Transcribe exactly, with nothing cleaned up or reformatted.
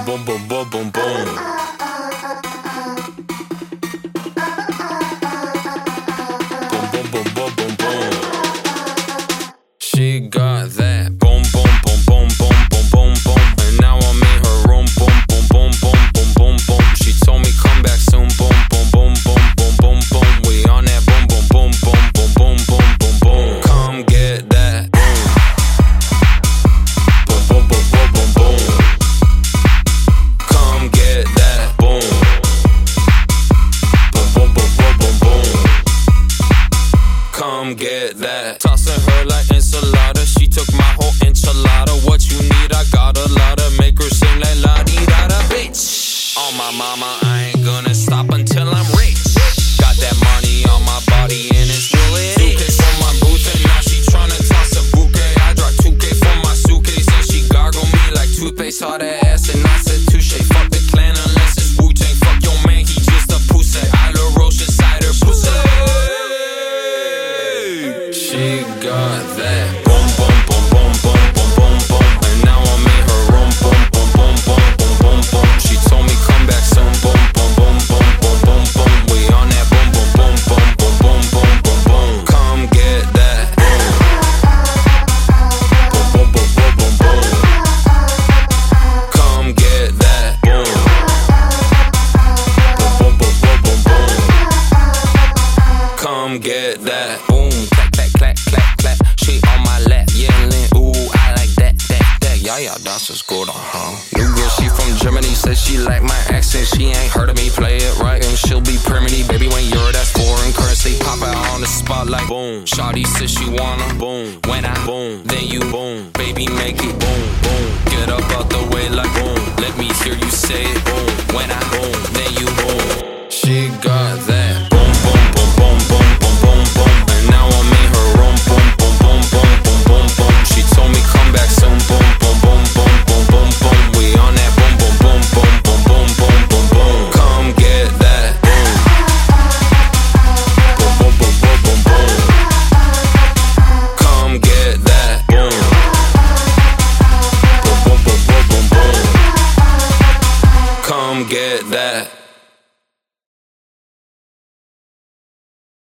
boom, boom, boom, boom, boom. Boom, boom, boom, boom, boom, boom. She got that boom, boom, boom, boom, boom, boom, boom, boom. And now I'm in her room, boom, boom, boom, boom, boom, boom, boom. She told me come back soon, boom, boom, boom, boom, boom, boom, boom. We on that boom, boom, boom, boom, boom, boom, boom, boom, boom. Come get that boom, boom, boom, boom, boom, boom, boom. Come get that boom, boom, boom, boom, boom, boom, boom. Come get that. Tossing her like enchilada. She took my whole enchilada. What you need, I got a lot of. Make her sing like la di da da, bitch. On my mama, I ain't gonna stop until I'm rich. Got that money on my body and it's will it is. two K for my booth and now she tryna toss a bouquet. I dropped two K for my suitcase and she gargled me like toothpaste. Saw that ass and I said touche. Fuck the clan unless it's Wu-Tang. Fuck your man, he just a pussy. I love Roche inside her pussy. She got that boom, boom, boom, boom, boom, boom, boom, boom. And now I'm in her room, boom, boom, boom, boom, boom, boom, boom. She told me come back soon, boom, boom, boom, boom, boom, boom, boom. We on that boom, boom, boom, boom, boom, boom, boom, boom, boom. Come get that boom, boom, boom, boom, boom, boom, boom. Come get that boom, boom, boom, boom, boom, boom, boom. Come get that boom, clap, clap, clap, clap, clap. She on my lap, yelling, ooh, I like that, that, that. Yeah, yeah, dancers good on her. New girl, she from Germany, says she like my accent. She ain't heard of me, play it right, and she'll be permanent. Baby, when you're that foreign currency, pop out on the spot like boom. Shawty says she wanna boom. When I boom, then you boom. Baby, make it boom, boom. Get up out the way like boom. Let me hear you say it boom. When I boom, then you boom.